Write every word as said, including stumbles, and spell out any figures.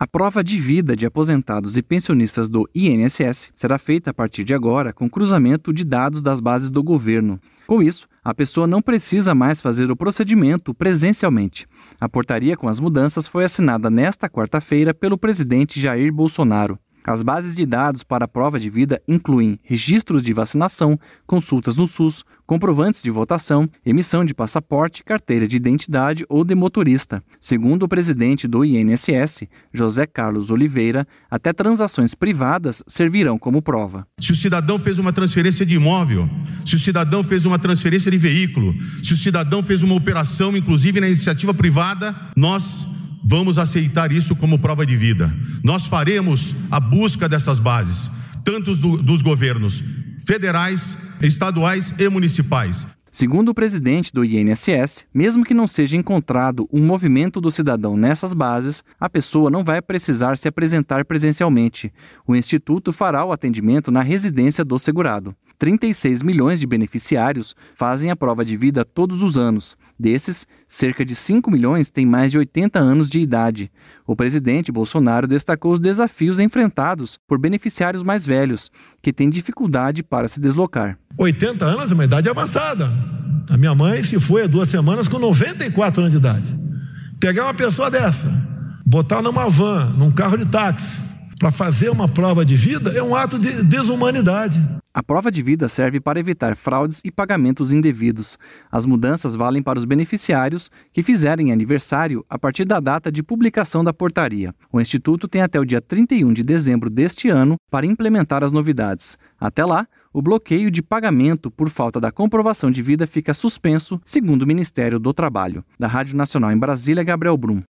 A prova de vida de aposentados e pensionistas do I N S S será feita a partir de agora com cruzamento de dados das bases do governo. Com isso, a pessoa não precisa mais fazer o procedimento presencialmente. A portaria com as mudanças foi assinada nesta quarta-feira pelo presidente Jair Bolsonaro. As bases de dados para a prova de vida incluem registros de vacinação, consultas no SUS, comprovantes de votação, emissão de passaporte, carteira de identidade ou de motorista. Segundo o presidente do I N S S, José Carlos Oliveira, até transações privadas servirão como prova. Se o cidadão fez uma transferência de imóvel, se o cidadão fez uma transferência de veículo, se o cidadão fez uma operação, inclusive na iniciativa privada, nós vamos aceitar isso como prova de vida. Nós faremos a busca dessas bases, tanto do, dos governos federais, estaduais e municipais. Segundo o presidente do I N S S, mesmo que não seja encontrado um movimento do cidadão nessas bases, a pessoa não vai precisar se apresentar presencialmente. O Instituto fará o atendimento na residência do segurado. trinta e seis milhões de beneficiários fazem a prova de vida todos os anos. Desses, cerca de cinco milhões têm mais de oitenta anos de idade. O presidente Bolsonaro destacou os desafios enfrentados por beneficiários mais velhos, que têm dificuldade para se deslocar. oitenta anos é uma idade avançada. A minha mãe se foi há duas semanas com noventa e quatro anos de idade. Pegar uma pessoa dessa, botar numa van, num carro de táxi, para fazer uma prova de vida é um ato de desumanidade. A prova de vida serve para evitar fraudes e pagamentos indevidos. As mudanças valem para os beneficiários que fizerem aniversário a partir da data de publicação da portaria. O Instituto tem até o dia trinta e um de dezembro deste ano para implementar as novidades. Até lá, o bloqueio de pagamento por falta da comprovação de vida fica suspenso, segundo o Ministério do Trabalho. Da Rádio Nacional em Brasília, Gabriel Brum.